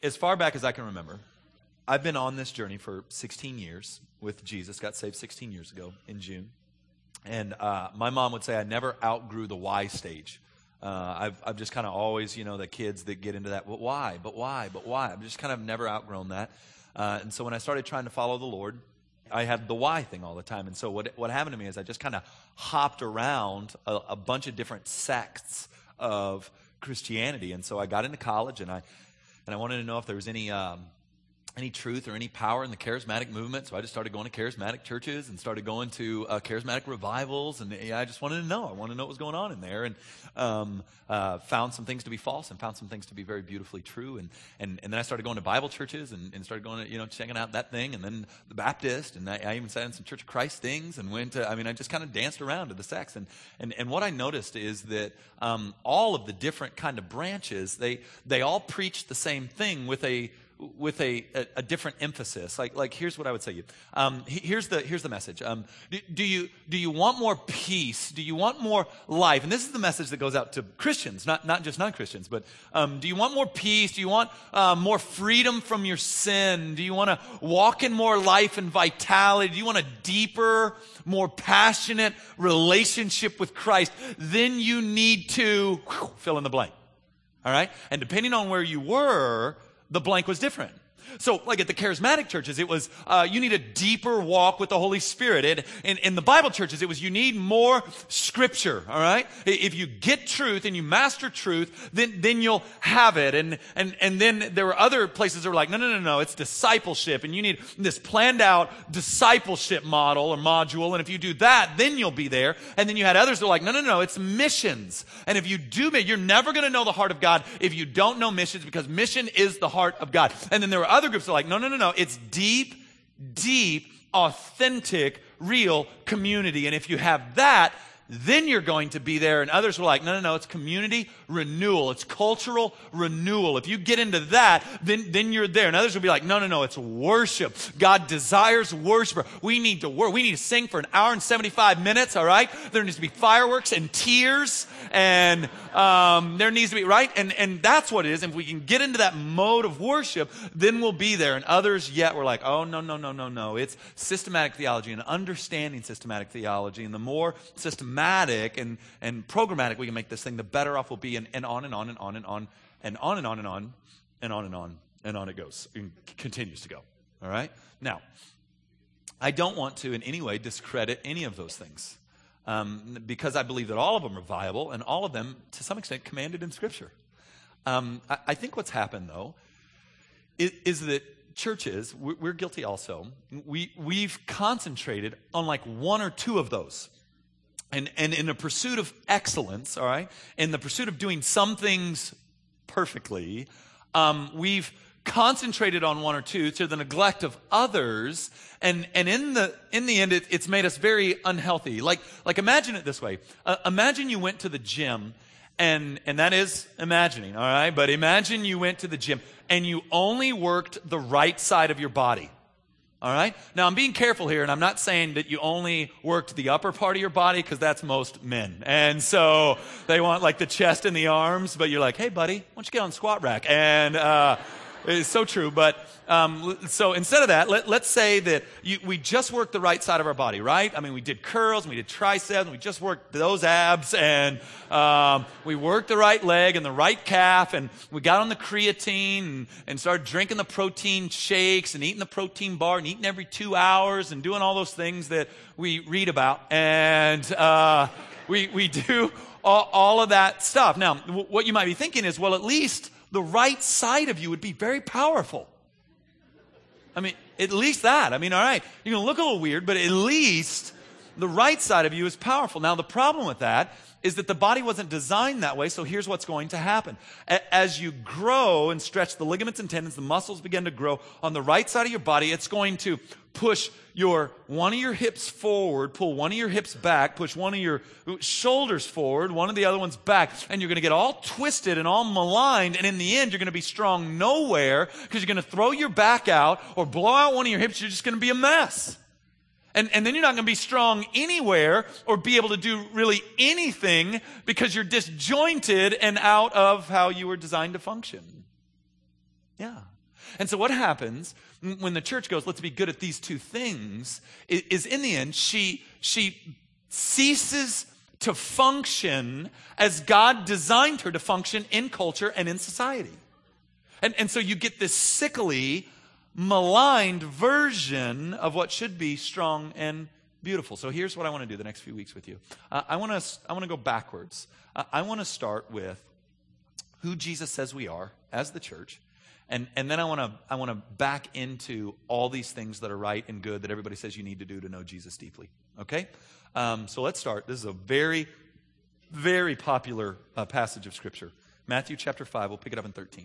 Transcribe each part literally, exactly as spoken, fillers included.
as far back as I can remember, I've been on this journey for sixteen years with Jesus. Got saved sixteen years ago in June. And uh, my mom would say I never outgrew the why stage. Uh, I've, I've just kind of always, you know, the kids that get into that, but why, but why, but why? I've just kind of never outgrown that. Uh, and so when I started trying to follow the Lord, I had the why thing all the time. And so what what happened to me is I just kind of hopped around a, a bunch of different sects of Christianity. And so I got into college, and I and I wanted to know if there was any um, any truth or any power in the charismatic movement. So I just started going to charismatic churches and started going to uh, charismatic revivals. And yeah, I just wanted to know. I wanted to know what was going on in there. And um, uh, found some things to be false and found some things to be very beautifully true. And and, and then I started going to Bible churches and, and started going to, you know, checking out that thing. And then the Baptist. And I, I even sat in some Church of Christ things and went to, I mean, I just kind of danced around to the sects. And, and, and what I noticed is that um, all of the different kind of branches, they they all preach the same thing with a with a, a, a different emphasis. Like, like here's what I would say to you. Um, here's the, here's the message. Um, do, do you, do you want more peace? Do you want more life? And this is the message that goes out to Christians, not, not just non-Christians, but, um, do you want more peace? Do you want, uh, more freedom from your sin? Do you want to walk in more life and vitality? Do you want a deeper, more passionate relationship with Christ? Then you need to whew, fill in the blank. All right. And depending on where you were, the blank was different. So, like at the charismatic churches, it was, uh, you need a deeper walk with the Holy Spirit. And in, in the Bible churches, it was, you need more scripture, all right? If you get truth and you master truth, then, then you'll have it. And, and, and then there were other places that were like, no, no, no, no, it's discipleship. And you need this planned out discipleship model or module. And if you do that, then you'll be there. And then you had others that were like, no, no, no, it's missions. And if you do, you're never going to know the heart of God if you don't know missions, because mission is the heart of God. And then there were other Other groups are like, no, no, no, no. It's deep, deep, authentic, real community. And if you have that, then you're going to be there. And others were like, no, no, no, it's community renewal. It's cultural renewal. If you get into that, then, then you're there. And others will be like, no, no, no, it's worship. God desires worshiper. We need to work. We need to sing for an hour and seventy-five minutes, all right? There needs to be fireworks and tears. And um, there needs to be, right? And, and that's what it is. And if we can get into that mode of worship, then we'll be there. And others yet were like, oh, no, no, no, no, no. It's systematic theology and understanding systematic theology. And the more systematic and, and programmatic we can make this thing, the better off we'll be. And, and on and on and on and on and on and on and on and on and on and on it goes and continues to go. All right? Now, I don't want to in any way discredit any of those things, um, because I believe that all of them are viable and all of them, to some extent, commanded in Scripture. Um, I, I think what's happened, though, is, is that churches, we're, we're guilty also, we, we've concentrated on like one or two of those. And, and in the pursuit of excellence, all right, in the pursuit of doing some things perfectly, um, we've concentrated on one or two to the neglect of others. And, and in the, in the end, it, it's made us very unhealthy. Like, like imagine it this way. Uh, imagine you went to the gym, and, and that is imagining, all right? But imagine you went to the gym and you only worked the right side of your body. All right? Now, I'm being careful here, and I'm not saying that you only worked the upper part of your body, because that's most men. And so they want like the chest and the arms, but you're like, hey, buddy, why don't you get on the squat rack? And uh, it's so true. But um, so instead of that, let, let's say that you, we just worked the right side of our body, right? I mean, we did curls, and we did triceps, and we just worked those abs, and um, we worked the right leg and the right calf, and we got on the creatine and, and started drinking the protein shakes and eating the protein bar and eating every two hours and doing all those things that we read about. And uh, we, we do all, all of that stuff. Now, w- what you might be thinking is, well, at least the right side of you would be very powerful. I mean, at least that. I mean, all right, you're going to look a little weird, but at least the right side of you is powerful. Now, the problem with that is that the body wasn't designed that way, so here's what's going to happen. A- as you grow and stretch the ligaments and tendons, the muscles begin to grow on the right side of your body. It's going to push your one of your hips forward, pull one of your hips back, push one of your shoulders forward, one of the other ones back, and you're going to get all twisted and all maligned, and in the end, you're going to be strong nowhere because you're going to throw your back out or blow out one of your hips. You're just going to be a mess. And, and then you're not going to be strong anywhere or be able to do really anything because you're disjointed and out of how you were designed to function. Yeah, And so what happens when the church goes, let's be good at these two things, is in the end, she, she ceases to function as God designed her to function in culture and in society. And, and so you get this sickly, maligned version of what should be strong and beautiful. So here's what I want to do the next few weeks with you. Uh, I want to I want to go backwards. Uh, I want to start with who Jesus says we are as the church. And, and then I want to I want to back into all these things that are right and good that everybody says you need to do to know Jesus deeply. Okay? Um, so let's start. This is a very, very popular uh, passage of Scripture. Matthew chapter five. We'll pick it up in thirteen.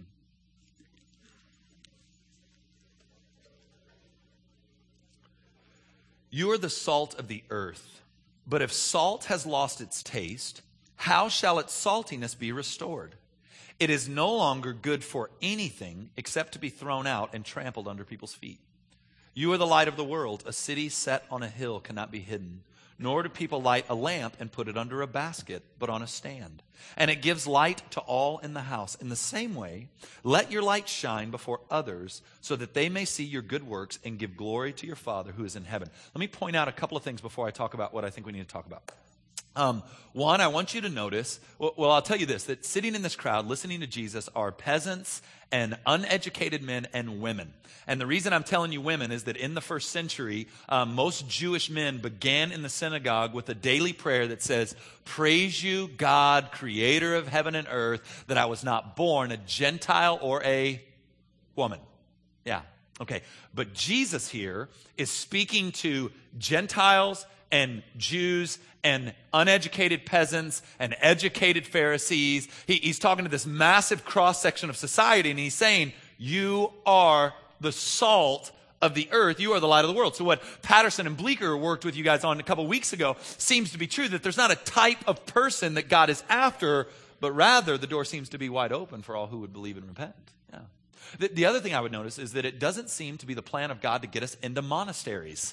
You are the salt of the earth. But if salt has lost its taste, how shall its saltiness be restored? It is no longer good for anything except to be thrown out and trampled under people's feet. You are the light of the world. A city set on a hill cannot be hidden. Nor do people light a lamp and put it under a basket, but on a stand. And it gives light to all in the house. In the same way, let your light shine before others so that they may see your good works and give glory to your Father who is in heaven. Let me point out a couple of things before I talk about what I think we need to talk about. Um, one, I want you to notice, well, well, I'll tell you this, that sitting in this crowd listening to Jesus are peasants and uneducated men and women. And the reason I'm telling you women is that in the first century, um, most Jewish men began in the synagogue with a daily prayer that says, "Praise you, God, creator of heaven and earth, that I was not born a Gentile or a woman." Yeah, okay. But Jesus here is speaking to Gentiles and Jews and uneducated peasants and educated Pharisees. He, he's talking to this massive cross-section of society, and he's saying, you are the salt of the earth. You are the light of the world. So what Patterson and Bleeker worked with you guys on a couple weeks ago seems to be true, that there's not a type of person that God is after, but rather the door seems to be wide open for all who would believe and repent. Yeah. The, the other thing I would notice is that it doesn't seem to be the plan of God to get us into monasteries.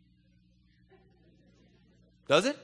Does it?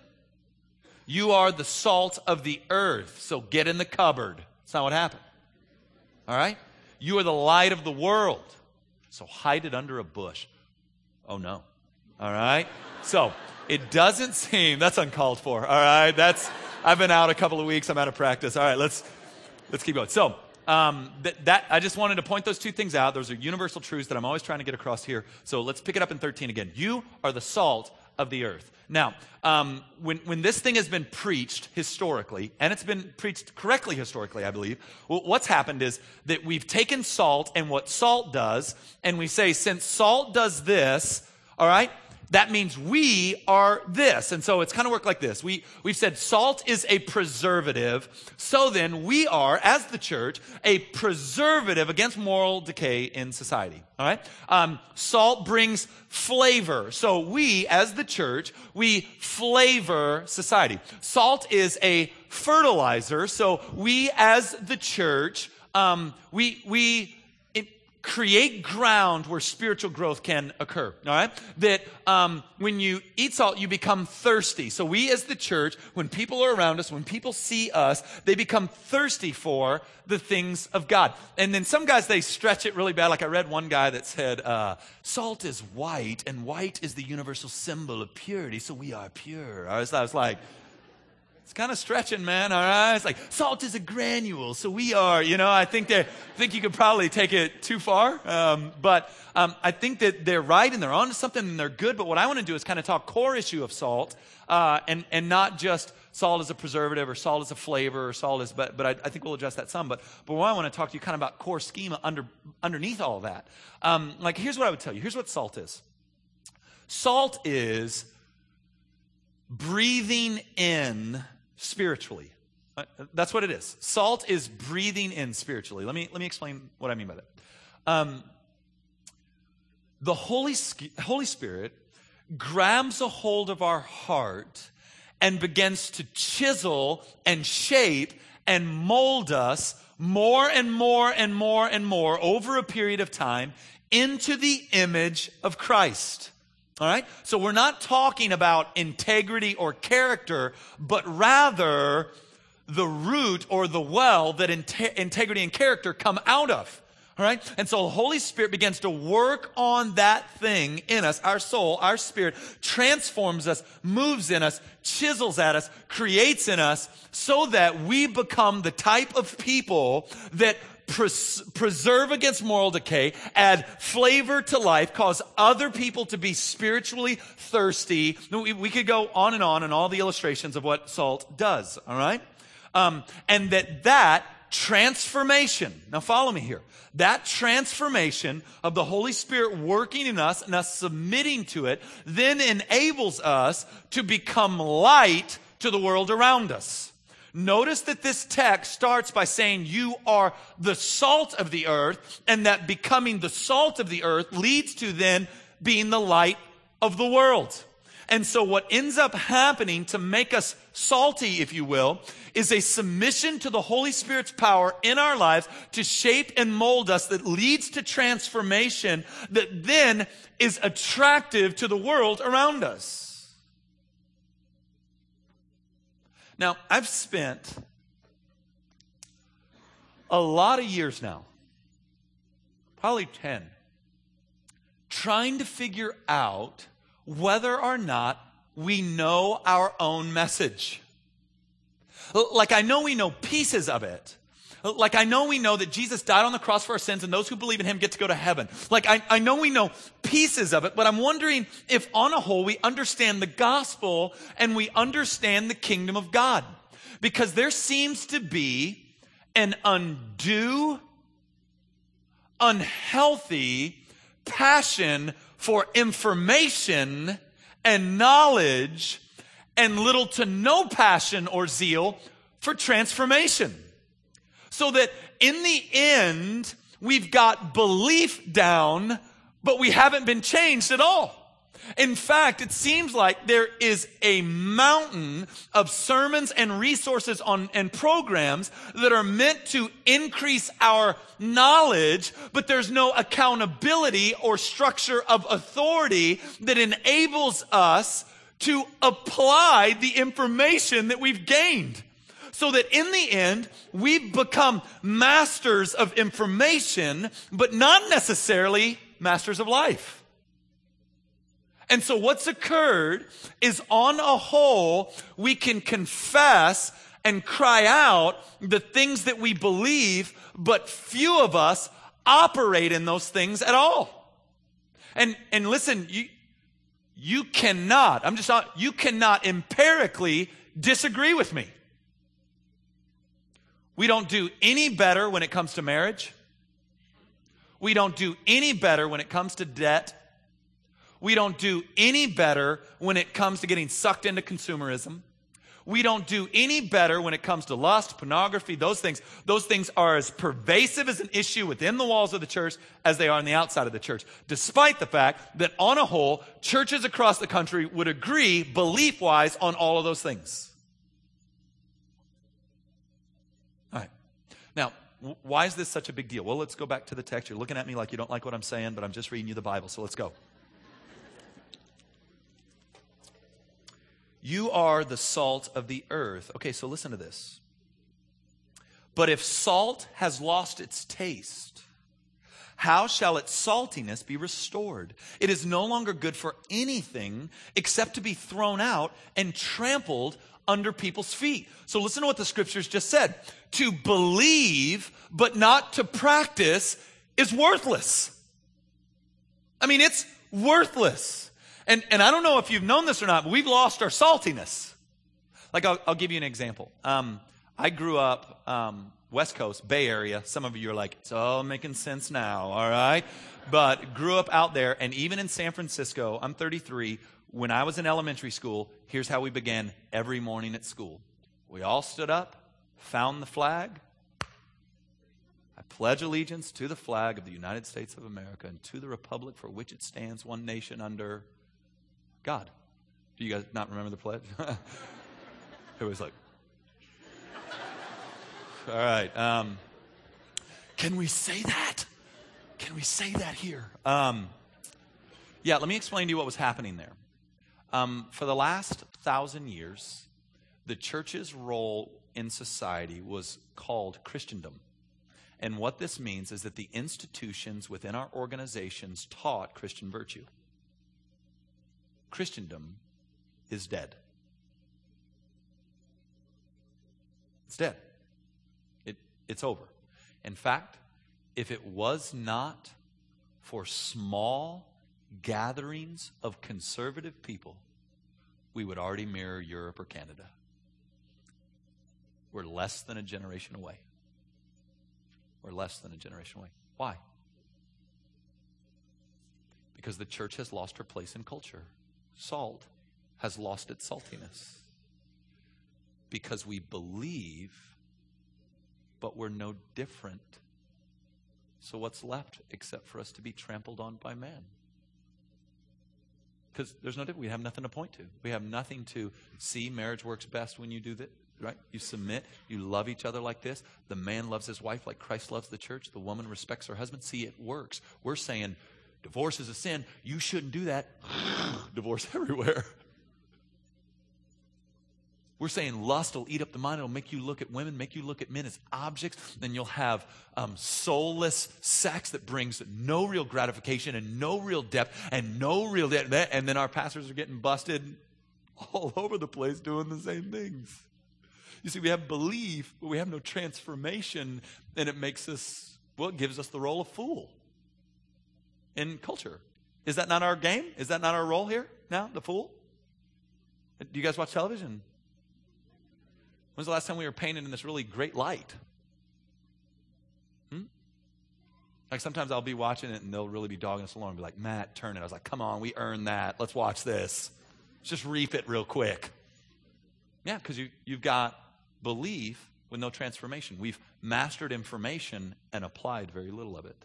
You are the salt of the earth, so get in the cupboard. That's not what happened. All right? You are the light of the world, so hide it under a bush. Oh, no. All right? So it doesn't seem, that's uncalled for. All right? That's, I've been out a couple of weeks. I'm out of practice. All right, let's, let's keep going. So um, that, that I just wanted to point those two things out. Those are universal truths that I'm always trying to get across here. So let's pick it up in thirteen again. You are the salt of the earth. Now, um, when, when this thing has been preached historically, and it's been preached correctly historically, I believe, well, what's happened is that we've taken salt and what salt does, and we say, since salt does this, all right, that means we are this. And so it's kind of worked like this. We, we've said salt is a preservative. So then we are, as the church, a preservative against moral decay in society. All right? Um, salt brings flavor. So we, as the church, we flavor society. Salt is a fertilizer. So we, as the church, um, we, we, create ground where spiritual growth can occur, all right? That um, when you eat salt, you become thirsty. So we as the church, when people are around us, when people see us, they become thirsty for the things of God. And then some guys, they stretch it really bad. Like I read one guy that said, uh, salt is white, and white is the universal symbol of purity, so we are pure. I was, I was like, it's kind of stretching, man, all right? It's like, salt is a granule, so we are, you know, I think they I think you could probably take it too far. Um, but um, I think that they're right and they're onto something and they're good. But what I want to do is kind of talk core issue of salt uh, and, and not just salt as a preservative or salt as a flavor or salt as, but, but I, I think we'll address that some. But, but what I want to talk to you kind of about core schema under, underneath all of that. Um, like, here's what I would tell you. Here's what salt is. Salt is breathing in spiritually. That's what it is. Salt is breathing in spiritually. Let me let me explain what I mean by that. Um, the Holy Holy Spirit grabs a hold of our heart and begins to chisel and shape and mold us more and more and more and more over a period of time into the image of Christ. All right? So we're not talking about integrity or character, but rather the root or the well that inte- integrity and character come out of. All right? And so the Holy Spirit begins to work on that thing in us, our soul, our spirit, transforms us, moves in us, chisels at us, creates in us, so that we become the type of people that pres- preserve against moral decay, add flavor to life, cause other people to be spiritually thirsty. We, we could go on and on and all the illustrations of what salt does, all right? Um, and that that transformation, now follow me here, that transformation of the Holy Spirit working in us and us submitting to it then enables us to become light to the world around us. Notice that this text starts by saying you are the salt of the earth, and that becoming the salt of the earth leads to then being the light of the world. And so what ends up happening to make us salty, if you will, is a submission to the Holy Spirit's power in our lives to shape and mold us that leads to transformation that then is attractive to the world around us. Now, I've spent a lot of years now, probably ten, trying to figure out whether or not we know our own message. Like, I know we know pieces of it. Like, I know we know that Jesus died on the cross for our sins and those who believe in him get to go to heaven. Like, I, I know we know pieces of it, but I'm wondering if on a whole we understand the gospel and we understand the kingdom of God. Because there seems to be an undue, unhealthy passion for information and knowledge, and little to no passion or zeal for transformation. So that in the end, we've got belief down, but we haven't been changed at all. In fact, it seems like there is a mountain of sermons and resources on and programs that are meant to increase our knowledge, but there's no accountability or structure of authority that enables us to apply the information that we've gained. So that in the end, we've become masters of information, but not necessarily masters of life. And so what's occurred is, on a whole, we can confess and cry out the things that we believe, but few of us operate in those things at all. And and listen, you you cannot, I'm just not, you cannot empirically disagree with me. We don't do any better when it comes to marriage. We don't do any better when it comes to debt. We don't do any better when it comes to getting sucked into consumerism. We don't do any better when it comes to lust, pornography, those things. Those things are as pervasive as an issue within the walls of the church as they are on the outside of the church, despite the fact that on a whole, churches across the country would agree belief-wise on all of those things. All right. Now, w- why is this such a big deal? Well, let's go back to the text. You're looking at me like you don't like what I'm saying, but I'm just reading you the Bible, so let's go. You are the salt of the earth. Okay, so listen to this. But if salt has lost its taste, how shall its saltiness be restored? It is no longer good for anything except to be thrown out and trampled under people's feet. So listen to what the scriptures just said. To believe but not to practice is worthless. I mean, it's worthless. And and I don't know if you've known this or not, but we've lost our saltiness. Like, I'll, I'll give you an example. Um, I grew up um, West Coast, Bay Area. Some of you are like, it's all making sense now, all right? But grew up out there, and even in San Francisco, I'm thirty-three. When I was in elementary school, here's how we began every morning at school. We all stood up, found the flag. I pledge allegiance to the flag of the United States of America and to the republic for which it stands, one nation under God. Do you guys not remember the pledge? It was like, all right. Um, can we say that? Can we say that here? Um, yeah, let me explain to you what was happening there. Um, for the last thousand years, the church's role in society was called Christendom. And what this means is that the institutions within our organizations taught Christian virtue. Christendom is dead. It's dead. It, it's over. In fact, if it was not for small gatherings of conservative people, we would already mirror Europe or Canada. We're less than a generation away. We're less than a generation away. Why? Because the church has lost her place in culture. Salt has lost its saltiness. Because we believe, but we're no different. So what's left except for us to be trampled on by man? Because there's no difference. We have nothing to point to. We have nothing to see. Marriage works best when you do that, right? You submit. You love each other like this. The man loves his wife like Christ loves the church. The woman respects her husband. See, it works. We're saying divorce is a sin. You shouldn't do that. Divorce everywhere. We're saying lust will eat up the mind. It'll make you look at women, make you look at men as objects. Then you'll have um, soulless sex that brings no real gratification and no real depth and no real depth. And then our pastors are getting busted all over the place doing the same things. You see, we have belief, but we have no transformation. And it makes us, well, it gives us the role of fool in culture. Is that not our game? Is that not our role here now, the fool? Do you guys watch television? When's the last time we were painted in this really great light? Hmm? Like sometimes I'll be watching it and they'll really be dogging us along and be like, Matt, turn it. I was like, come on, we earned that. Let's watch this. Let's just reap it real quick. Yeah, because you, you've got belief with no transformation. We've mastered information and applied very little of it.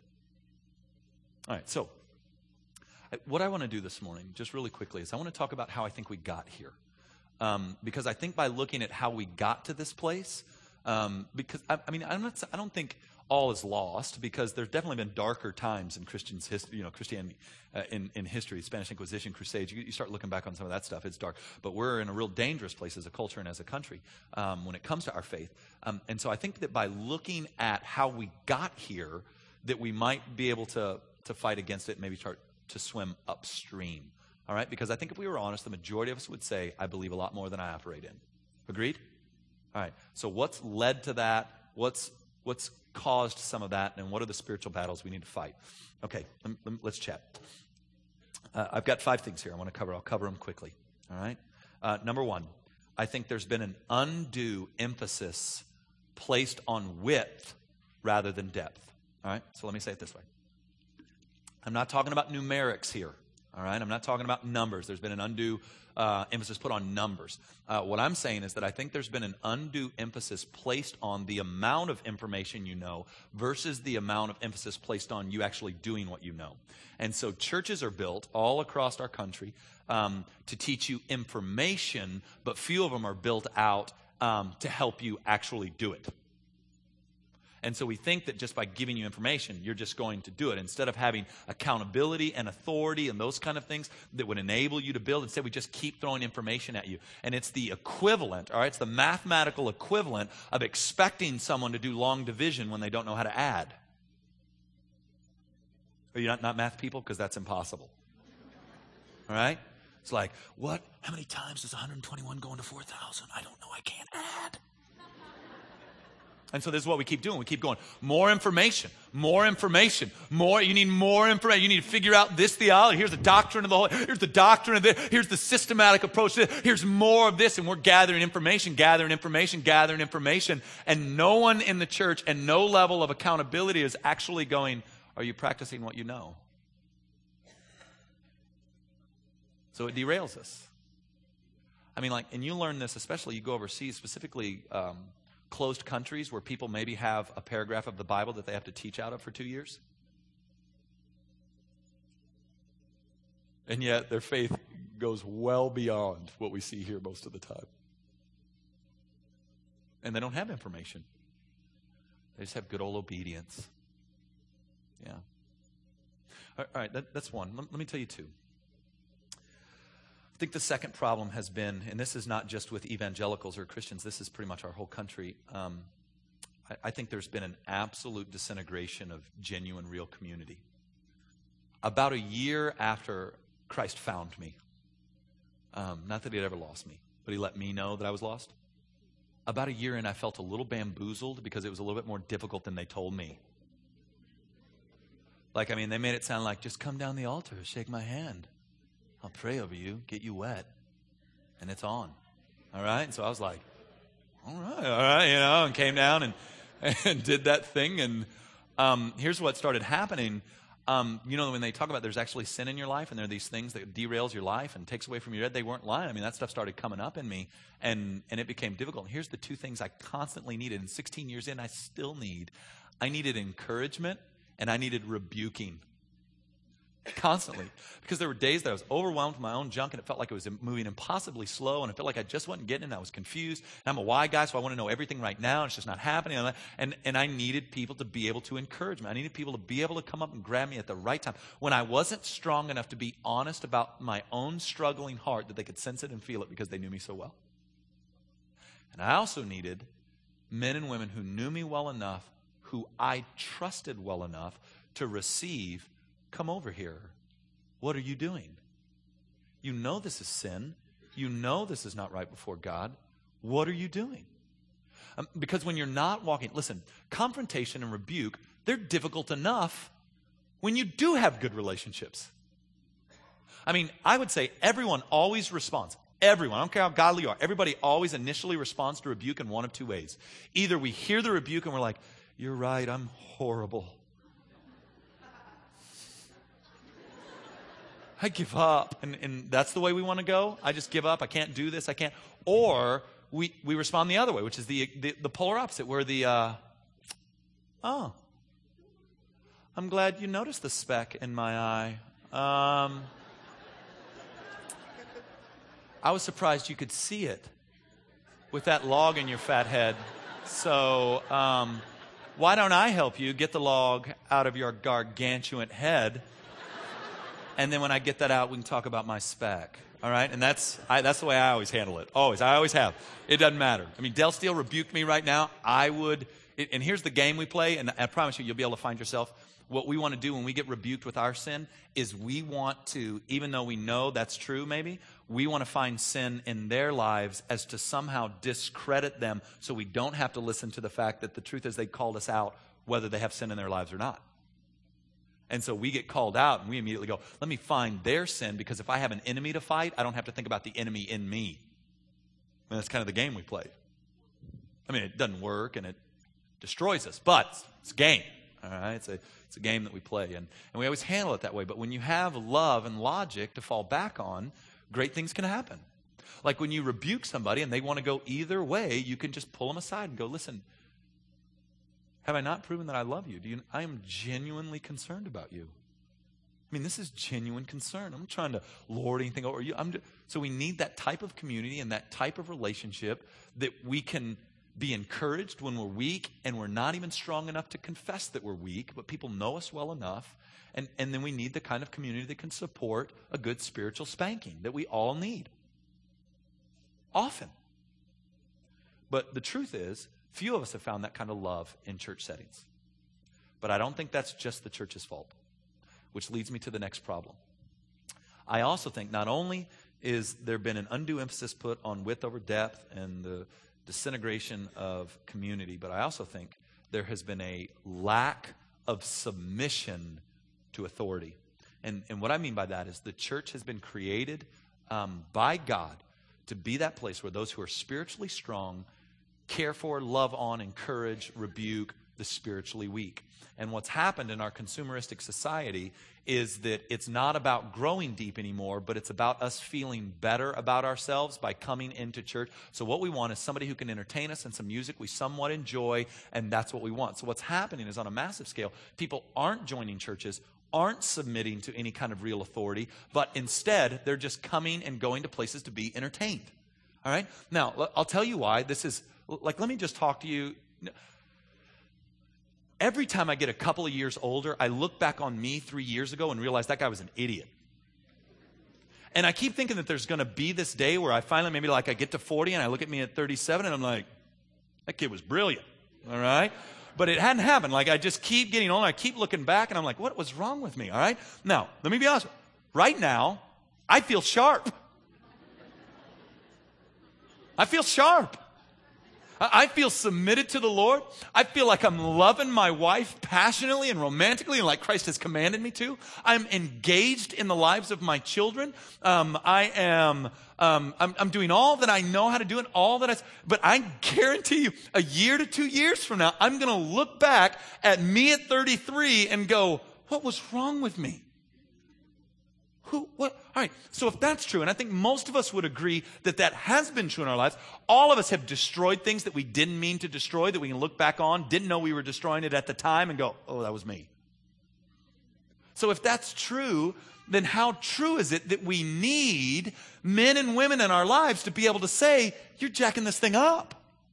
All right, so what I want to do this morning, just really quickly, is I want to talk about how I think we got here. Um, because I think by looking at how we got to this place, um, because I, I mean, I'm not, I don't think all is lost, because there's definitely been darker times in Christians' history, you know, Christianity uh, in, in history, Spanish Inquisition, Crusades. You, you start looking back on some of that stuff, it's dark. But we're in a real dangerous place as a culture and as a country um, when it comes to our faith. Um, and so I think that by looking at how we got here, that we might be able to to fight against it, maybe start to swim upstream. All right? Because I think if we were honest, the majority of us would say, I believe a lot more than I operate in. Agreed? All right. So what's led to that? What's what's caused some of that? And what are the spiritual battles we need to fight? Okay, let, let, let's chat. Uh, I've got five things here I want to cover. I'll cover them quickly. All right? Uh, number one, I think there's been an undue emphasis placed on width rather than depth. All right? So let me say it this way. I'm not talking about numerics here. All right, I'm not talking about numbers. There's been an undue uh, emphasis put on numbers. Uh, what I'm saying is that I think there's been an undue emphasis placed on the amount of information you know versus the amount of emphasis placed on you actually doing what you know. And so churches are built all across our country um, to teach you information, but few of them are built out um, to help you actually do it. And so we think that just by giving you information, you're just going to do it. Instead of having accountability and authority and those kind of things that would enable you to build, instead we just keep throwing information at you. And it's the equivalent, all right, it's the mathematical equivalent of expecting someone to do long division when they don't know how to add. Are you not, not math people? Because that's impossible. All right? It's like, what? How many times does one hundred twenty-one go into four thousand? I don't know. I can't add. And so this is what we keep doing. We keep going. More information, more information, more. You need more information. You need to figure out this theology. Here's the doctrine of the whole. Here's the doctrine of this. Here's the systematic approach to this. Here's more of this. And we're gathering information, gathering information, gathering information. And no one in the church and no level of accountability is actually going, are you practicing what you know? So it derails us. I mean, like, and you learn this, especially you go overseas, specifically, um, closed countries where people maybe have a paragraph of the Bible that they have to teach out of for two years. And yet their faith goes well beyond what we see here most of the time. And they don't have information. They just have good old obedience. Yeah. All right, that, that's one. Let, let me tell you two. I think the second problem has been, and this is not just with evangelicals or Christians, this is pretty much our whole country. Um, I, I think there's been an absolute disintegration of genuine, real community. About a year after Christ found me, um, not that he had ever lost me, but he let me know that I was lost. About a year in, I felt a little bamboozled because it was a little bit more difficult than they told me. Like, I mean, they made it sound like, just come down the altar, shake my hand. I'll pray over you, get you wet, and it's on. All right? And so I was like, all right, all right, you know, and came down and, and did that thing. And um, here's what started happening. Um, you know, when they talk about there's actually sin in your life and there are these things that derails your life and takes away from your head, they weren't lying. I mean, that stuff started coming up in me, and, and it became difficult. And here's the two things I constantly needed. And sixteen years in, I still need. I needed encouragement, and I needed rebuking. Constantly. Because there were days that I was overwhelmed with my own junk, and it felt like it was moving impossibly slow, and I felt like I just wasn't getting it, and I was confused. And I'm a why guy, so I want to know everything right now, and it's just not happening. And, and I needed people to be able to encourage me. I needed people to be able to come up and grab me at the right time. When I wasn't strong enough to be honest about my own struggling heart, that they could sense it and feel it because they knew me so well. And I also needed men and women who knew me well enough, who I trusted well enough to receive, come over here. What are you doing? You know this is sin. You know this is not right before God. What are you doing? Um, because when you're not walking, listen, confrontation and rebuke, they're difficult enough when you do have good relationships. I mean, I would say everyone always responds. Everyone, I don't care how godly you are, everybody always initially responds to rebuke in one of two ways. Either we hear the rebuke and we're like, you're right, I'm horrible. I give up. And, and that's the way we want to go. I just give up. I can't do this. I can't. Or we, we respond the other way, which is the, the, the polar opposite, where the, uh, oh, I'm glad you noticed the speck in my eye. Um, I was surprised you could see it with that log in your fat head. So um, why don't I help you get the log out of your gargantuan head? And then when I get that out, we can talk about my speck. All right? And that's I, that's the way I always handle it. Always. I always have. It doesn't matter. I mean, Del Steele rebuked me right now. I would, it, and here's the game we play, and I promise you, you'll be able to find yourself. What we want to do when we get rebuked with our sin is we want to, even though we know that's true maybe, we want to find sin in their lives as to somehow discredit them so we don't have to listen to the fact that the truth is they called us out whether they have sin in their lives or not. And so we get called out and we immediately go, let me find their sin, because if I have an enemy to fight, I don't have to think about the enemy in me. And that's kind of the game we play. I mean, it doesn't work and it destroys us, but it's a game. All right? It's a, it's a game that we play. And, and we always handle it that way. But when you have love and logic to fall back on, great things can happen. Like when you rebuke somebody and they want to go either way, you can just pull them aside and go, listen, have I not proven that I love you? Do you? I am genuinely concerned about you. I mean, this is genuine concern. I'm not trying to lord anything over you. I'm just, so we need that type of community and that type of relationship that we can be encouraged when we're weak and we're not even strong enough to confess that we're weak, but people know us well enough. And, and then we need the kind of community that can support a good spiritual spanking that we all need. Often. But the truth is, few of us have found that kind of love in church settings. But I don't think that's just the church's fault, which leads me to the next problem. I also think not only is there been an undue emphasis put on width over depth and the disintegration of community, but I also think there has been a lack of submission to authority. And, and what I mean by that is the church has been created um, by God to be that place where those who are spiritually strong care for, love on, encourage, rebuke the spiritually weak. And what's happened in our consumeristic society is that it's not about growing deep anymore, but it's about us feeling better about ourselves by coming into church. So what we want is somebody who can entertain us and some music we somewhat enjoy, and that's what we want. So what's happening is on a massive scale, people aren't joining churches, aren't submitting to any kind of real authority, but instead they're just coming and going to places to be entertained. All right? Now, I'll tell you why this is. Like, let me just talk to you. Every time I get a couple of years older, I look back on me three years ago and realize that guy was an idiot. And I keep thinking that there's going to be this day where I finally, maybe like I get to forty and I look at me at thirty-seven and I'm like, that kid was brilliant. all right? But it hadn't happened. Like, I just keep getting older. I keep looking back, and I'm like, what was wrong with me, all right? Now, let me be honest. Right now, I feel sharp. I feel sharp. I feel submitted to the Lord. I feel like I'm loving my wife passionately and romantically and like Christ has commanded me to. I'm engaged in the lives of my children. Um, I am, um, I'm, I'm doing all that I know how to do and all that I, but I guarantee you a year to two years from now, I'm going to look back at me at thirty-three and go, what was wrong with me? Who, what? All right, so if that's true, and I think most of us would agree that that has been true in our lives, all of us have destroyed things that we didn't mean to destroy, that we can look back on, didn't know we were destroying it at the time and go, oh, that was me. So if that's true, then how true is it that we need men and women in our lives to be able to say, you're jacking this thing up?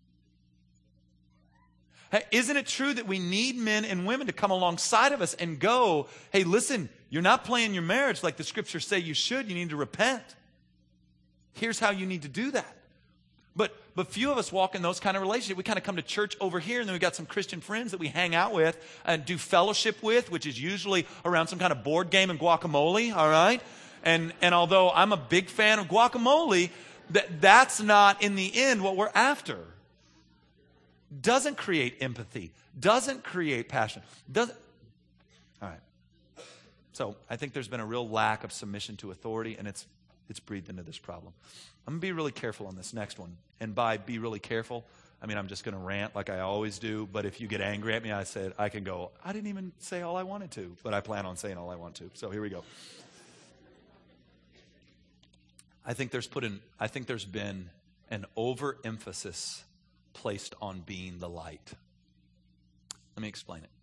Hey, isn't it true that we need men and women to come alongside of us and go, hey, listen, you're not playing your marriage like the scriptures say you should. You need to repent. Here's how you need to do that. But but few of us walk in those kind of relationships. We kind of come to church over here, and then we got some Christian friends that we hang out with and do fellowship with, which is usually around some kind of board game and guacamole, all right? And and although I'm a big fan of guacamole, that that's not in the end what we're after. Doesn't create empathy, doesn't create passion. Doesn't. All right. So I think there's been a real lack of submission to authority, and it's it's breathed into this problem. I'm going to be really careful on this next one. And by be really careful, I mean I'm just going to rant like I always do. But if you get angry at me, I said I can go, I didn't even say all I wanted to, but I plan on saying all I want to. So here we go. I think there's put in, I think there's been an overemphasis placed on being the light. Let me explain it.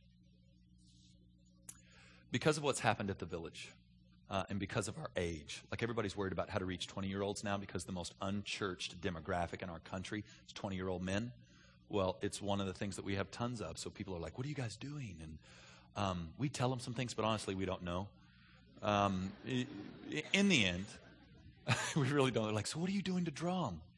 Because of what's happened at the Village, uh, and because of our age, like everybody's worried about how to reach twenty-year-olds now because the most unchurched demographic in our country is twenty-year-old men. Well, it's one of the things that we have tons of. So people are like, what are you guys doing? And um, we tell them some things, but honestly, we don't know. Um, in the end, we really don't. They're like, so what are you doing to draw them?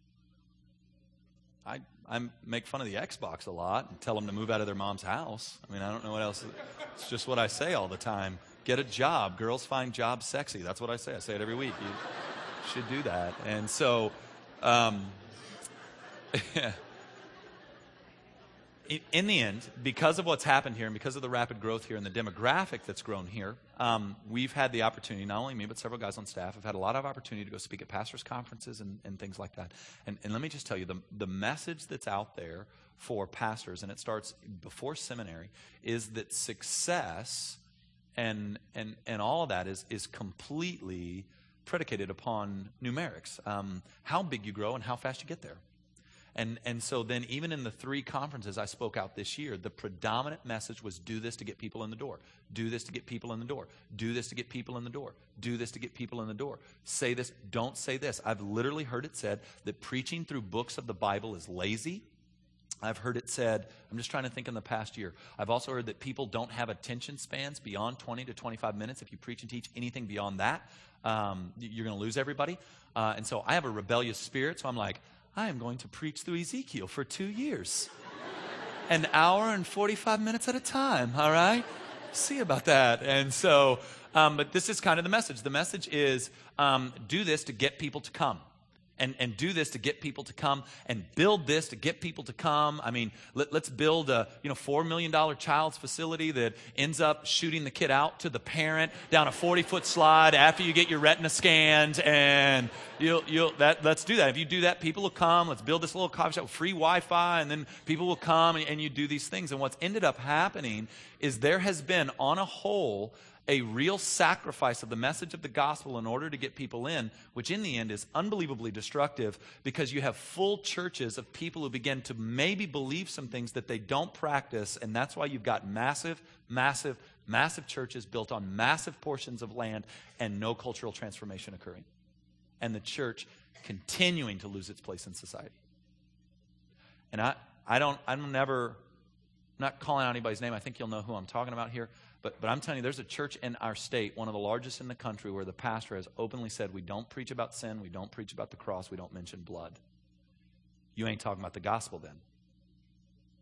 I, I make fun of the Xbox a lot and tell them to move out of their mom's house. I mean, I don't know what else. It's just what I say all the time. Get a job. Girls find jobs sexy. That's what I say. I say it every week. You should do that. And so, um, in the end, because of what's happened here and because of the rapid growth here and the demographic that's grown here, um, we've had the opportunity, not only me, but several guys on staff, have had a lot of opportunity to go speak at pastors' conferences and, and things like that. And, and let me just tell you, the, the message that's out there for pastors, and it starts before seminary, is that success and and and all of that is is completely predicated upon numerics, um, how big you grow and how fast you get there. And and so then even in the three conferences I spoke out this year, the predominant message was do this to get people in the door. Do this to get people in the door. Do this to get people in the door. Do this to get people in the door. Say this, don't say this. I've literally heard it said that preaching through books of the Bible is lazy. I've heard it said, I'm just trying to think in the past year. I've also heard that people don't have attention spans beyond twenty to twenty-five minutes. If you preach and teach anything beyond that, um, you're going to lose everybody. Uh, and so I have a rebellious spirit, so I'm like, I am going to preach through Ezekiel for two years. An hour and forty-five minutes at a time, all right? See about that. And so, um, but this is kind of the message. The message is um, do this to get people to come. And, and do this to get people to come and build this to get people to come. I mean, let, let's build a you know four million dollars child's facility that ends up shooting the kid out to the parent down a forty-foot slide after you get your retina scanned. And you'll, you'll, that, let's do that. If you do that, people will come. Let's build this little coffee shop with free Wi-Fi, and then people will come, and, and you do these things. And what's ended up happening is there has been, on a whole, a real sacrifice of the message of the gospel in order to get people in, which in the end is unbelievably destructive because you have full churches of people who begin to maybe believe some things that they don't practice, and that's why you've got massive, massive, massive churches built on massive portions of land and no cultural transformation occurring. And the church continuing to lose its place in society. And I, I don't, I'm never, I'm not calling out anybody's name. I think you'll know who I'm talking about here. But, but I'm telling you, there's a church in our state, one of the largest in the country, where the pastor has openly said, we don't preach about sin, we don't preach about the cross, we don't mention blood. You ain't talking about the gospel then.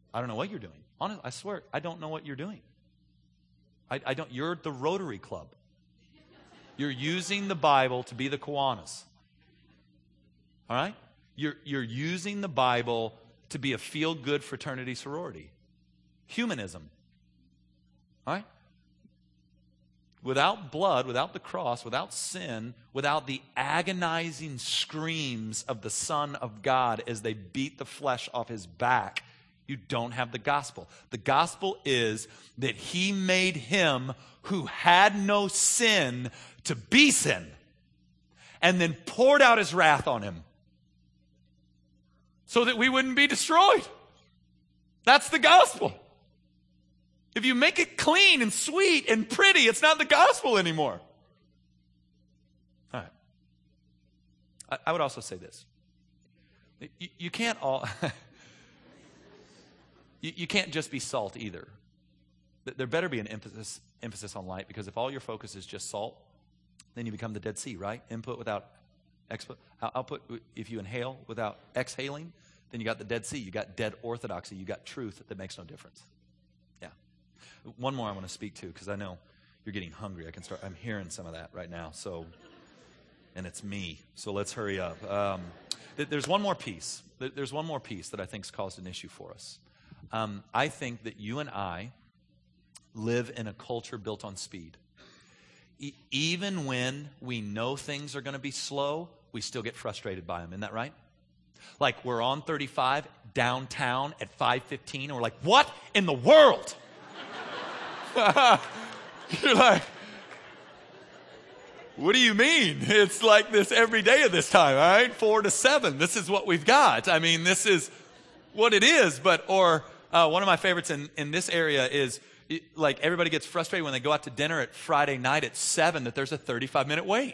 I don't know what you're doing. Honest, I swear, I don't know what you're doing. I, I don't. You're the Rotary Club. You're using the Bible to be the Kiwanis. All right? You're, you're using the Bible to be a feel-good fraternity sorority. Humanism. All right? Without blood, without the cross, without sin, without the agonizing screams of the Son of God as they beat the flesh off his back, you don't have the gospel. The gospel is that he made him who had no sin to be sin, and then poured out his wrath on him so that we wouldn't be destroyed. That's the gospel. If you make it clean and sweet and pretty, it's not the gospel anymore. All right. I, I would also say this. You, you can't all... you, you can't just be salt either. There better be an emphasis, emphasis on light, because if all your focus is just salt, then you become the Dead Sea, right? Input without expo- output. If you inhale without exhaling, then you got the Dead Sea. You got dead orthodoxy. You got truth that makes no difference. Yeah. One more I want to speak to, because I know you're getting hungry. I can start. I'm hearing some of that right now. So, and it's me. So let's hurry up. Um, th- there's one more piece. Th- there's one more piece that I think's caused an issue for us. Um, I think that you and I live in a culture built on speed. E- even when we know things are going to be slow, we still get frustrated by them. Isn't that right? Like we're on thirty-five downtown at five fifteen, and we're like, what in the world? You're like, what do you mean? It's like this every day of this time, all right? Four to seven. This is what we've got. I mean, this is what it is. But, or uh, one of my favorites in, in this area is, it, like everybody gets frustrated when they go out to dinner at Friday night at seven that there's a thirty-five minute wait.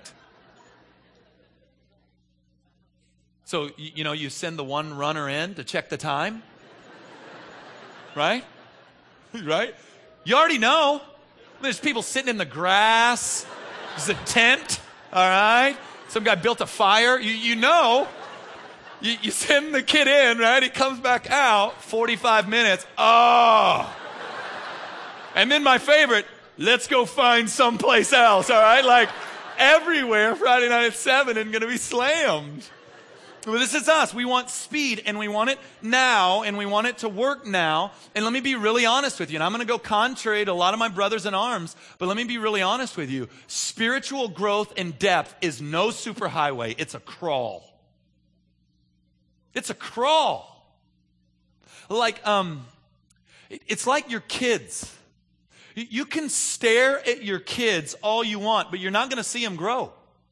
So, you, you know, you send the one runner in to check the time. Right? Right? You already know. There's people sitting in the grass. There's a tent. All right? Some guy built a fire. You, you know. You, you send the kid in, right? He comes back out, forty-five minutes. Oh. And then my favorite, let's go find someplace else, all right? Like, everywhere Friday night at seven isn't going to be slammed. Well, this is us. We want speed, and we want it now, and we want it to work now. And let me be really honest with you, and I'm going to go contrary to a lot of my brothers in arms, but let me be really honest with you. Spiritual growth and depth is no superhighway. It's a crawl. It's a crawl. Like, um, it's like your kids. You can stare at your kids all you want, but you're not going to see them grow.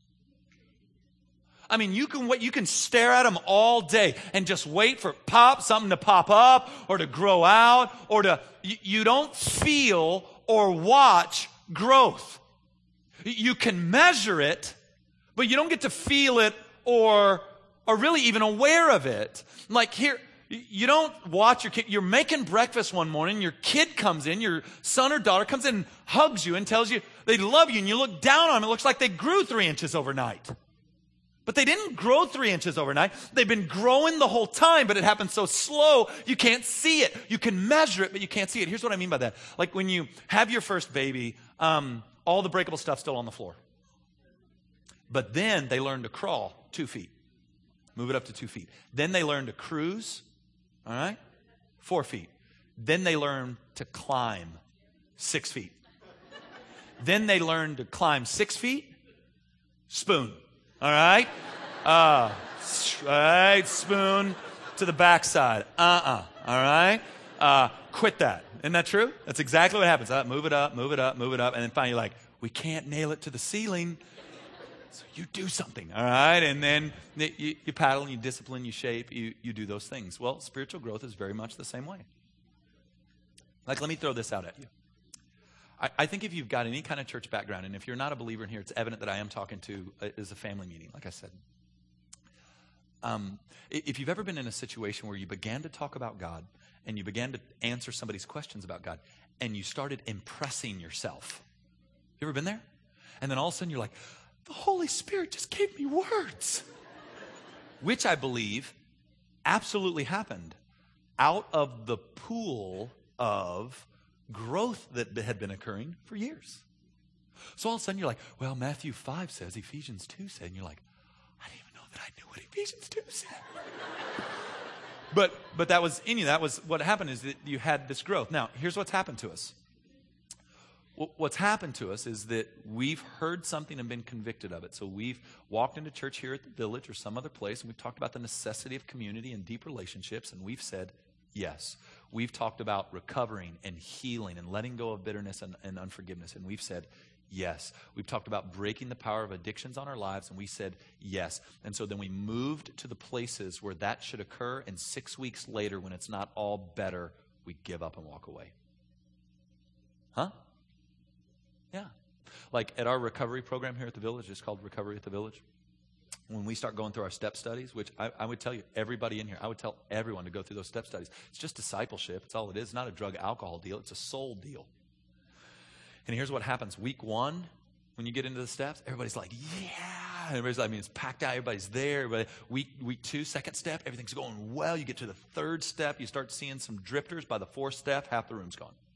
I mean, you can wait, you can stare at them all day and just wait for pop, something to pop up or to grow out or to, you, you don't feel or watch growth. You can measure it, but you don't get to feel it or, or really even aware of it. Like here, you don't watch your kid. You're making breakfast one morning. Your kid comes in. Your son or daughter comes in and hugs you and tells you they love you. And you look down on them. It looks like they grew three inches overnight. But they didn't grow three inches overnight. They've been growing the whole time, but it happens so slow, you can't see it. You can measure it, but you can't see it. Here's what I mean by that. Like when you have your first baby, um, all the breakable stuff's still on the floor. But then they learn to crawl two feet. Move it up to two feet. Then they learn to cruise. All right? Four feet. Then they learn to climb six feet. Then they learn to climb six feet. Spoon. All right? Uh, all right, spoon to the backside. Uh-uh. All right? Uh, quit that. Isn't that true? That's exactly what happens. Uh, move it up, move it up, move it up. And then finally you're like, we can't nail it to the ceiling. So you do something, all right? And then you, you paddle, you discipline, you shape, you, you do those things. Well, spiritual growth is very much the same way. Like, let me throw this out at you. I, I think if you've got any kind of church background, and if you're not a believer in here, it's evident that I am talking to uh, is a family meeting, like I said. Um, if you've ever been in a situation where you began to talk about God, and you began to answer somebody's questions about God, and you started impressing yourself. You ever been there? And then all of a sudden you're like, the Holy Spirit just gave me words. Which I believe absolutely happened. out of the pool of growth that had been occurring for years. So all of a sudden you're like, well, Matthew five says, Ephesians two said, and you're like, I didn't even know that I knew what Ephesians two said. but but that was in you. That was what happened, is that you had this growth. Now, here's what's happened to us. What's happened to us is that we've heard something and been convicted of it. So we've walked into church here at the Village or some other place, and we've talked about the necessity of community and deep relationships, and we've said yes. We've talked about recovering and healing and letting go of bitterness and, and unforgiveness, and we've said yes. We've talked about breaking the power of addictions on our lives, and we said yes. And so then we moved to the places where that should occur, and six weeks later, when it's not all better, we give up and walk away. Huh? Yeah. Like at our recovery program here at the Village, it's called Recovery at the Village. When we start going through our step studies, which I, I would tell you, everybody in here, I would tell everyone to go through those step studies. It's just discipleship. It's all it is. It's not a drug alcohol deal. It's a soul deal. And here's what happens. Week one, when you get into the steps, everybody's like, yeah. Everybody's, I mean, it's packed out. Everybody's there. Everybody, week, week two, second step, everything's going well. You get to the third step. You start seeing some drifters. By the fourth step, half the room's gone.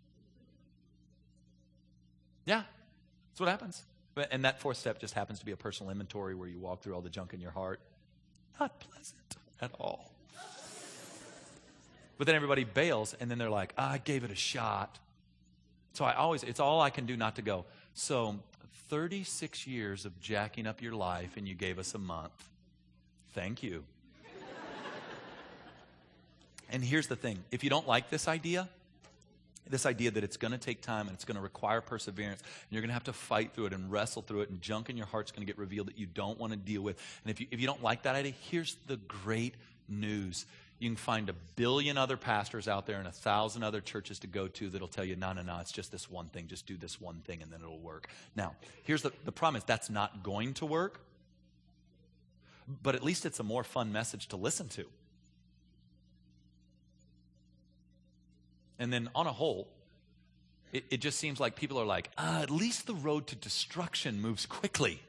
Yeah, that's what happens. And that fourth step just happens to be a personal inventory where you walk through all the junk in your heart. Not pleasant at all. But then everybody bails, and then they're like, oh, I gave it a shot. So I always, it's all I can do not to go. So thirty-six years of jacking up your life, and you gave us a month. Thank you. And here's the thing. If you don't like this idea, this idea that it's going to take time and it's going to require perseverance, and you're going to have to fight through it and wrestle through it, and junk in your heart's going to get revealed that you don't want to deal with. And if you, if you don't like that idea, here's the great news. You can find a billion other pastors out there and a thousand other churches to go to that'll tell you, no, no, no, it's just this one thing. Just do this one thing and then it'll work. Now, here's the, the problem is that's not going to work, but at least it's a more fun message to listen to. And then on a whole, it, it just seems like people are like, ah, at least the road to destruction moves quickly.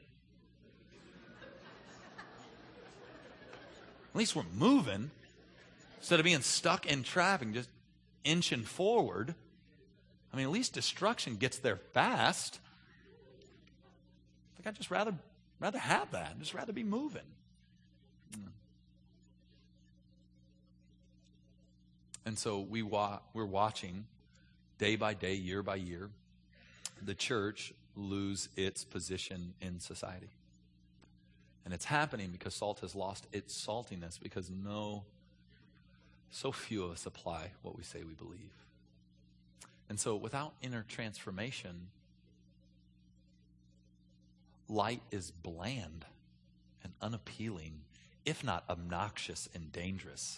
At least we're moving. Instead of being stuck in traffic, just inching forward. I mean, at least destruction gets there fast. I think I'd just rather, rather have that. I'd just rather be moving. And so we wa- we're watching day by day, year by year, the church lose its position in society. And it's happening because salt has lost its saltiness, because no, so few of us apply what we say we believe. And so without inner transformation, light is bland and unappealing, if not obnoxious and dangerous.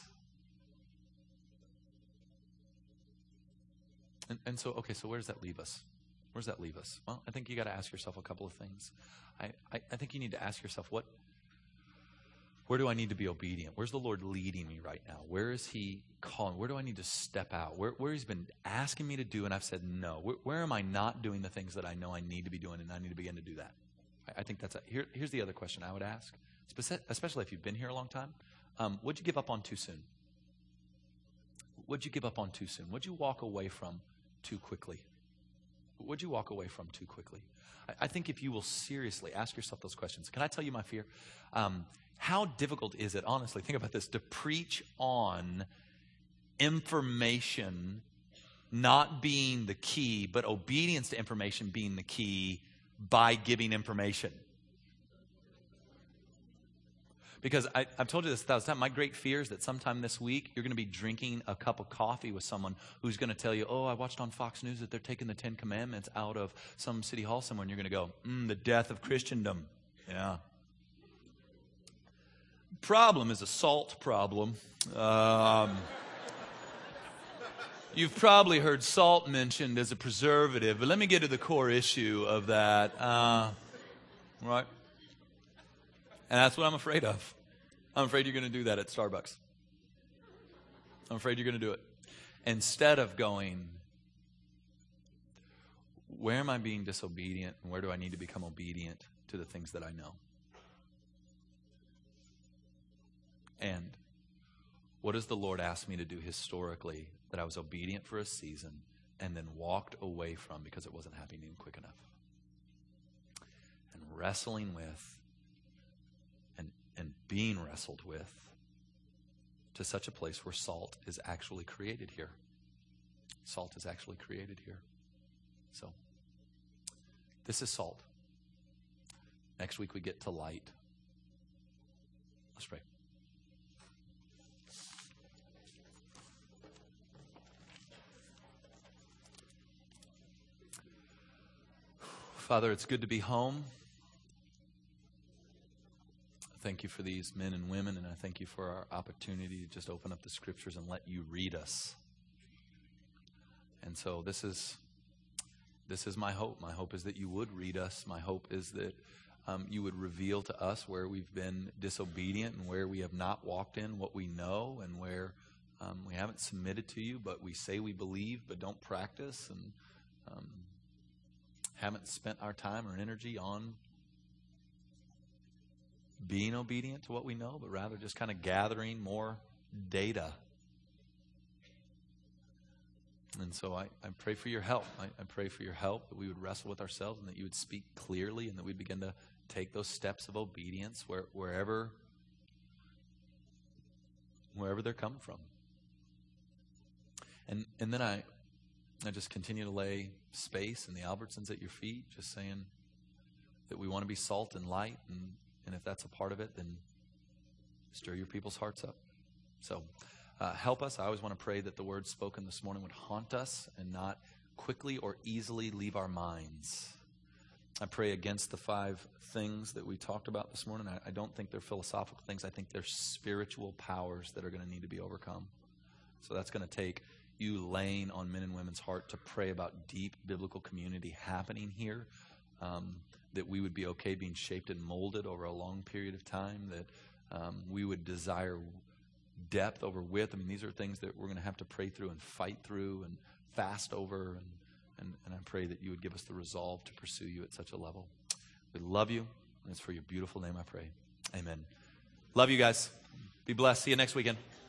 And, and so, okay, so where does that leave us? Where does that leave us? Well, I think you got to ask yourself a couple of things. I, I, I think you need to ask yourself, what, where do I need to be obedient? Where's the Lord leading me right now? Where is He calling? Where do I need to step out? Where, where He's been asking me to do, and I've said no. Where, where am I not doing the things that I know I need to be doing, and I need to begin to do that? I, I think that's a, here, here's the other question I would ask, especially if you've been here a long time. Um, what'd you give up on too soon? What'd you give up on too soon? What'd you walk away from too quickly? What'd you walk away from too quickly? I, I think if you will seriously ask yourself those questions. Can I tell you my fear? Um, how difficult is it, honestly, think about this, to preach on information not being the key, but obedience to information being the key by giving information? Because I, I've told you this a thousand times. My great fear is that sometime this week you're going to be drinking a cup of coffee with someone who's going to tell you, oh, I watched on Fox News that they're taking the Ten Commandments out of some city hall somewhere. And you're going to go, mm, the death of Christendom. Yeah. Problem is a salt problem. Um, you've probably heard salt mentioned as a preservative, but let me get to the core issue of that. Uh, right? And that's what I'm afraid of. I'm afraid you're going to do that at Starbucks. I'm afraid you're going to do it. Instead of going, where am I being disobedient, and where do I need to become obedient to the things that I know? And What does the Lord ask me to do historically that I was obedient for a season and then walked away from because it wasn't happening quick enough? And wrestling with and, and being wrestled with to such a place where salt is actually created here. Salt is actually created here. So, this is salt. Next week we get to light. Let's pray. Father, it's good to be home. Thank you for these men and women, and I thank you for our opportunity to just open up the scriptures and let you read us. And so this is this is my hope. My hope is that you would read us. My hope is that um, you would reveal to us where we've been disobedient and where we have not walked in what we know and where um, we haven't submitted to you, but we say we believe but don't practice and um, haven't spent our time or energy on being obedient to what we know, but rather just kind of gathering more data. And so I, I pray for your help. I, I pray for your help that we would wrestle with ourselves and that you would speak clearly and that we'd begin to take those steps of obedience where, wherever, wherever they're coming from. And and then I, I just continue to lay space and the Albertsons at your feet, just saying that we want to be salt and light, and, and if that's a part of it, then stir your people's hearts up. So uh, help us. I always want to pray that the words spoken this morning would haunt us and not quickly or easily leave our minds. I pray against the five things that we talked about this morning. I, I don't think they're philosophical things. I think they're spiritual powers that are going to need to be overcome. So that's going to take you laying on men and women's heart to pray about deep biblical community happening here, um, that we would be okay being shaped and molded over a long period of time, that um, we would desire depth over width. I mean, these are things that we're going to have to pray through and fight through and fast over, and, and, and I pray that you would give us the resolve to pursue you at such a level. We love you, and it's for your beautiful name I pray. Amen. Love you guys. Be blessed. See you next weekend.